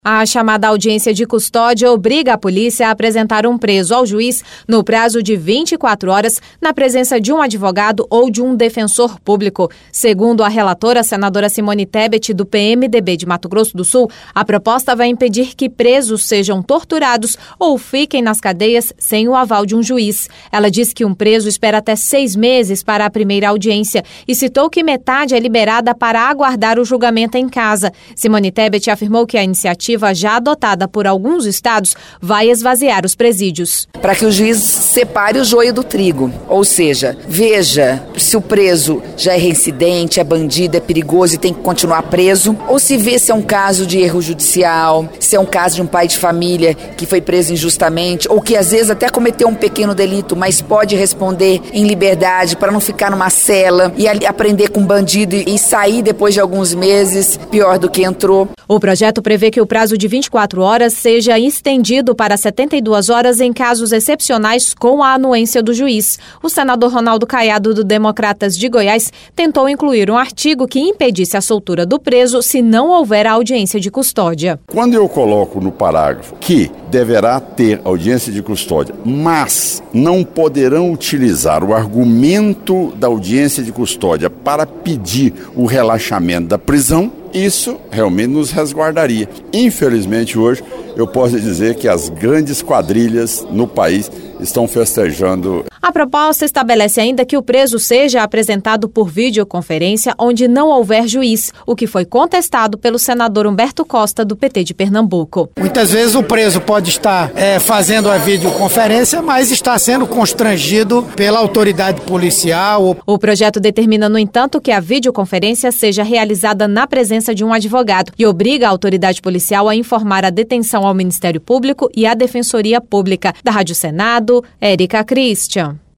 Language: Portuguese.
A chamada audiência de custódia obriga a polícia a apresentar um preso ao juiz no prazo de 24 horas na presença de um advogado ou de um defensor público. Segundo a relatora, senadora Simone Tebet, do PMDB de Mato Grosso do Sul, a proposta vai impedir que presos sejam torturados ou fiquem nas cadeias sem o aval de um juiz. Ela disse que um preso espera até 6 meses para a primeira audiência e citou que metade é liberada para aguardar o julgamento em casa. Simone Tebet afirmou que a iniciativa já adotada por alguns estados vai esvaziar os presídios. Para que o juiz separe o joio do trigo, ou seja, veja se o preso já é reincidente, é bandido, é perigoso e tem que continuar preso, ou se vê se é um caso de erro judicial, se é um caso de um pai de família que foi preso injustamente, ou que às vezes até cometeu um pequeno delito, mas pode responder em liberdade para não ficar numa cela e aprender com bandido e sair depois de alguns meses pior do que entrou. O projeto prevê que o prazo de 24 horas seja estendido para 72 horas em casos excepcionais com a anuência do juiz. O senador Ronaldo Caiado, do Democratas de Goiás, tentou incluir um artigo que impedisse a soltura do preso se não houver a audiência de custódia. Quando eu coloco no parágrafo que deverá ter audiência de custódia, mas não poderão utilizar o argumento da audiência de custódia para pedir o relaxamento da prisão, isso realmente nos resguardaria. Infelizmente, hoje, eu posso dizer que as grandes quadrilhas no país estão festejando. A proposta estabelece ainda que o preso seja apresentado por videoconferência onde não houver juiz, o que foi contestado pelo senador Humberto Costa, do PT de Pernambuco. Muitas vezes o preso pode estar fazendo a videoconferência, mas está sendo constrangido pela autoridade policial. O projeto determina, no entanto, que a videoconferência seja realizada na presença de um advogado e obriga a autoridade policial a informar a detenção ao Ministério Público e à Defensoria Pública. Da Rádio Senado, Érica Christian.